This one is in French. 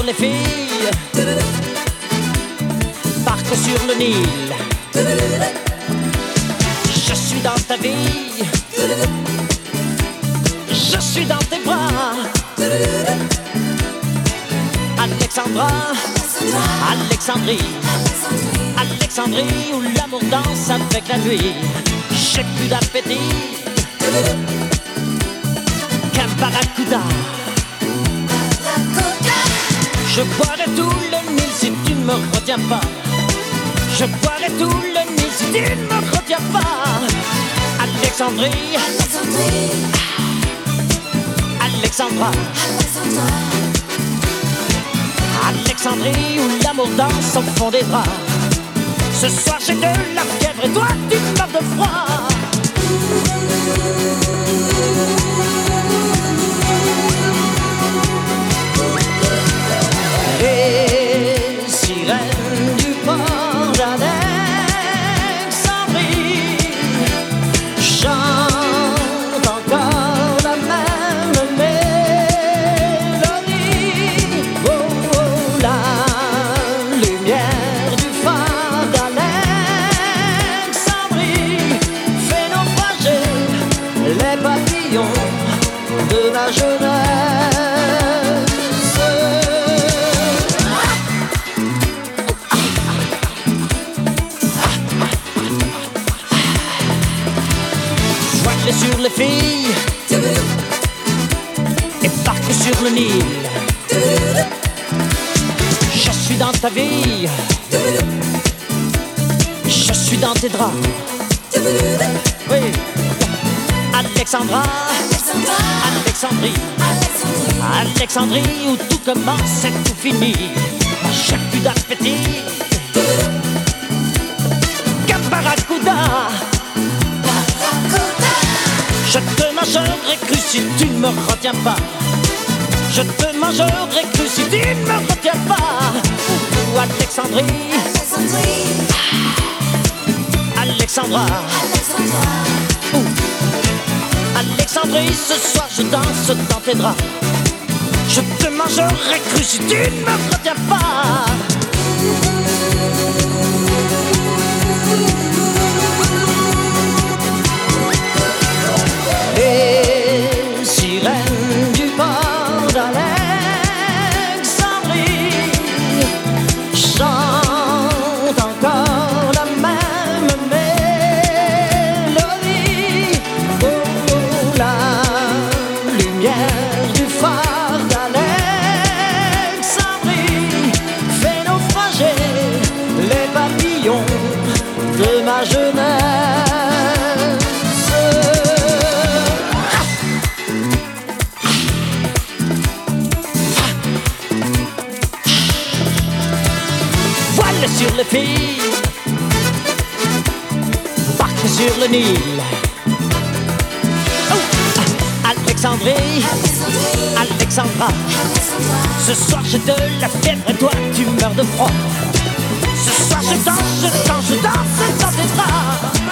les filles, partent sur le Nil. Je suis dans ta vie, je suis dans tes bras. Alexandra, Alexandrie, Alexandrie où l'amour danse avec la nuit. J'ai plus d'appétit qu'un barracuda. Je boirai tout le Nil si tu ne me retiens pas. Je boirai tout le Nil si tu ne me retiens pas. Alexandrie, Alexandra, Alexandrie où l'amour danse au fond des draps. Ce soir j'ai de la fièvre et toi tu meurs de froid. Les sirènes du port d'Alexandrie chantent encore la même mélodie. Oh, oh, la lumière du phare d'Alexandrie fait naufrager les papillons de la jeunesse. Sur les filles et partent sur le Nil. Je suis dans ta vie, je suis dans tes draps. Oui, Alexandra, Alexandrie, Alexandrie où tout commence et tout finit. J'ai plus d'appétit qu'un barracuda. Je te mangerai cru si tu ne me retiens pas. Je te mangerai cru si tu ne me retiens pas. Ou Alexandrie, Alexandra, Alexandrie, ce soir je danse dans tes draps. Je te mangerai cru si tu ne me retiens pas. Les sirènes du port d'Alexandrie chantent encore la même mélodie. Oh, oh, la lumière du phare d'Alexandrie fait naufrager les papillons de ma jeunesse. Sur les filles, partent sur le Nil. Oh, Alexandrie, Alexandra, ce soir j'ai de la fièvre et toi tu meurs de froid. Ce soir je danse dans tes draps.